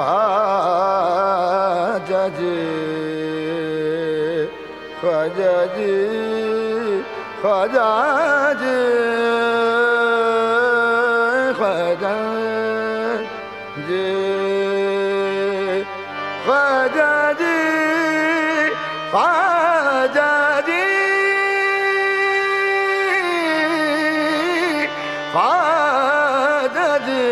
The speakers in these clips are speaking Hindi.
ख्वाजा जी ख्वाजा जी ख्वाजा जी ख्वाजा जी ख्वाजा जी ख्वाजा जी ख्वाजा जी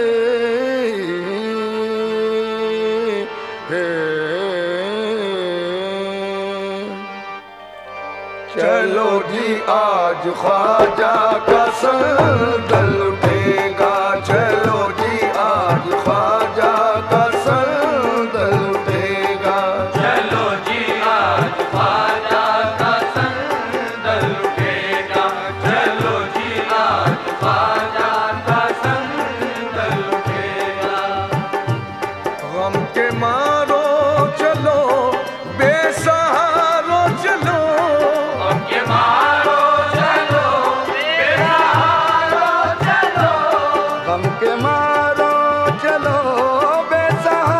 चलो जी आज ख्वाजा का संदल उठेगा, चलो जी आज ख्वाजा का संदल उठेगा, चलो जी आज ख्वाजा का संदल उठेगा, चलो जी आज ख्वाजा का संदल उठेगा। गम के मारो चलो बेसहारो चलो, गम के मारो चलो बेसहारो चलो, गम के मारो चलो बेसहारो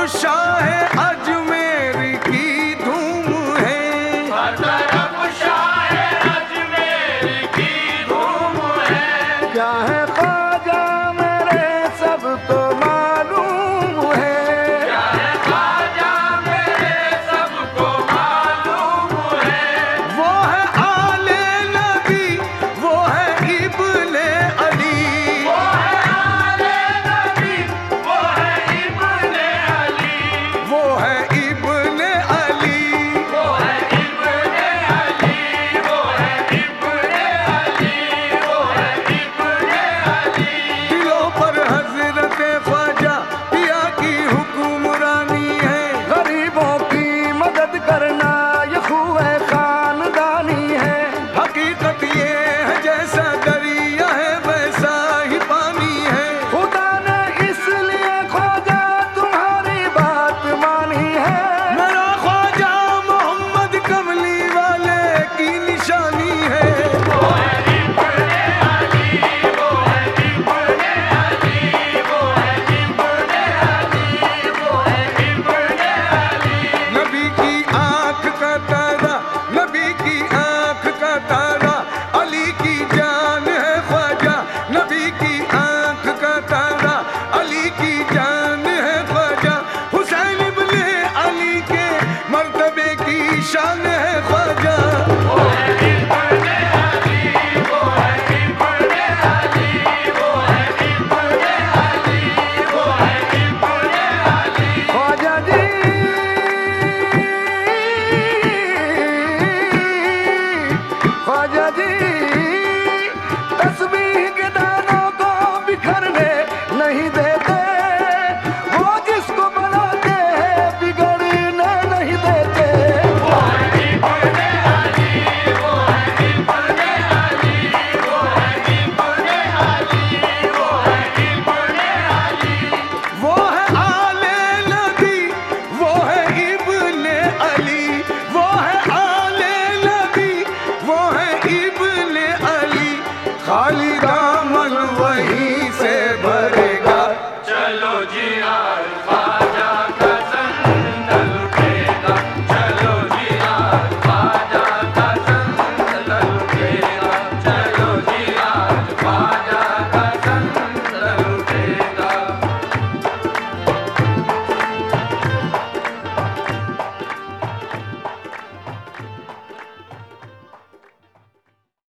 शाह अजमेर की धूम है, हर तरफ शाह अजमेर की धूम है। क्या है ख्वाजा मेरे सबको मालूम है, क्या है ख्वाजा मेरे सबको मालूम है। वो है आले नबी, वो है इब्ने अली, वो है आले नबी, वो है इब्ने अली, वो है इब्ने अली, वो है इब्ने अली, वो है इब्ने अली, वो है इब्ने अली। दिलों पर हजरत ख्वाजा पिया की हुक्मरानी है, गरीबों की मदद करना ये खूबे खानदानी है। हकीकत ये है जैसा दरिया है वैसा ही पानी है, खुदा ने इसलिए ख्वाजा तुम्हारी बात मानी है। मेरा ख्वाजा मोहम्मद कमली वाले की निशानी है, वो है इब्ने अली, वो है इब्ने अली, वो है इब्ने अली, वो है इब्ने अली। नबी की आंख का तारा, नबी की आंख का तारा, अली की जान है ख्वाजा। नबी की आंख का तारा, अली की जान है ख्वाजा। हुसैन इब्ने अली के मर्तबे की शान है ख्वाजा। वो है इब्ने अली, वो है इब्ने अली, वो है इब्ने अली, वो है इब्ने अली। ख्वाजा जी, ख्वाजा जी, तस्बीह के दानों को बिखरने नहीं देते, वो जिसको बनाते हैं बिगड़ने नहीं देते। वो है इब्ने अली, वो है इब्ने अली, वो है इब्ने अली, वो है इब्ने अली। वो है आले नबी, वो है इब्ने अली, वो है आले नबी, वो है इब्ने अली। खाली दामन वही